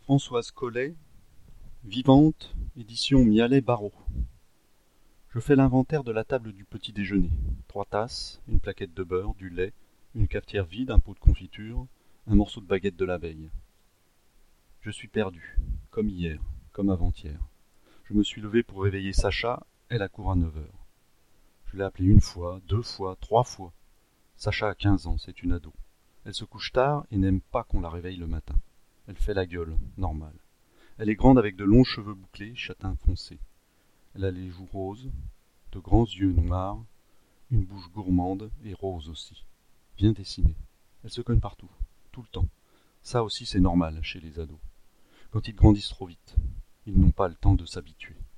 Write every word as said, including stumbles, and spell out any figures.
Françoise Collet, Vivante, édition Mialet-Barreau. Je fais l'inventaire de la table du petit déjeuner. Trois tasses, une plaquette de beurre, du lait, une cafetière vide, un pot de confiture, un morceau de baguette de la veille. Je suis perdu, comme hier, comme avant-hier. Je me suis levé pour réveiller Sacha, elle accourt à neuf heures. Je l'ai appelée une fois, deux fois, trois fois. Sacha a quinze ans, c'est une ado. Elle se couche tard et n'aime pas qu'on la réveille le matin. Elle fait la gueule, normal. Elle est grande avec de longs cheveux bouclés, châtain foncé. Elle a les joues roses, de grands yeux noirs, une bouche gourmande et rose aussi, bien dessinée. Elle se cogne partout, tout le temps. Ça aussi c'est normal chez les ados. Quand ils grandissent trop vite, ils n'ont pas le temps de s'habituer.